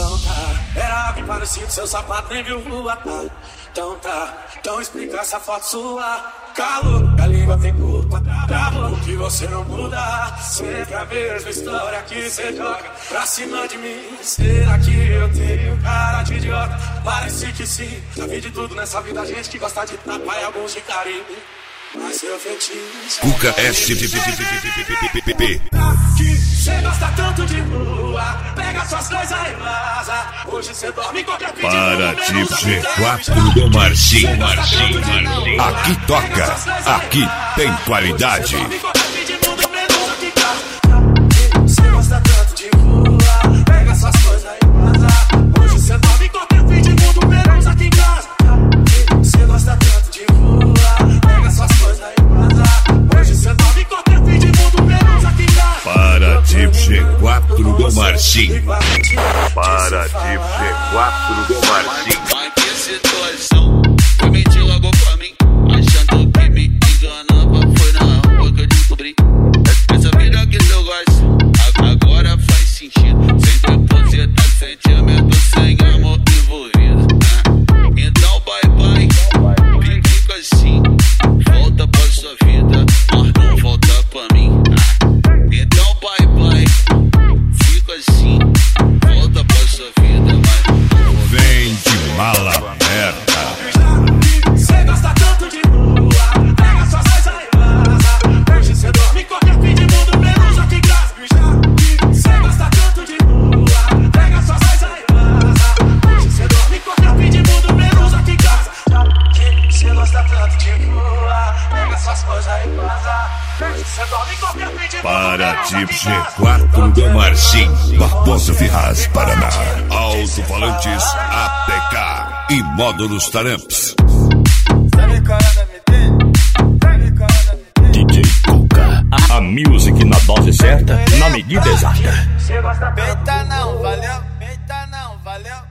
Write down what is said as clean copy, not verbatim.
Então tá, era algo parecido, seu sapato nem viu rua, tá? Então tá, então explica essa foto sua. Calo, a língua tem culpa, bravo, que você não muda. Sempre a mesma história que você joga pra cima de mim. Será que eu tenho cara de idiota? Parece que sim, já vi de tudo nessa vida, gente que gosta de tapa e alguns de carinho. Mas seu fetiche Cuca SPPPPPP. que cê gosta tanto de rua, pega suas coisas e vaza. Hoje cê dorme qualquer pedido. Para tipo G4 do Marcinho. Aqui toca, aqui tem qualidade. Cê gosta tanto de rua, pega suas coisas e vaza. Hoje cê dorme qualquer fim de mundo, menos aqui em casa. Cê gosta tanto de rua, pega suas coisas e vaza. Hoje cê dorme qualquer fim de mundo, menos aqui em casa. Para tipo G4 do Marcinho. Para tipo G4 do Marcinho. Mas que situação, foi mentir logo pra mim, achando que me enganava. Foi na rua que eu descobri essa vida que eu gosto, agora faz sentido. Sem depositar sentimento, sem amor envolvido. Então bye bye, fica assim, volta pra sua vida, mas não volta pra mim. Então bye bye, fica assim, volta pra sua vida, mas não volta. Vem de mala aberta. Cê gosta tanto de rua, pega suas coisas e vaza. Hoje cê dorme qualquer fim de mundo, menos aqui em casa. Cê gosta tanto de rua, pega suas coisas e vaza. Hoje cê dorme qualquer fim de mundo, menos aqui em casa. Cê gosta tanto de rua, pega suas coisas e vaza. Hoje cê dorme qualquer fim de mundo, Para menos tipo aqui em casa. G4 do Marcinho. Barbosa Ferraz, Paraná. Alto-falantes ATK e módulos Taramps. DJ Cuca, a music na dose certa, na medida exata. Cê gosta tanto. Peita não, valeu. Peita não, valeu.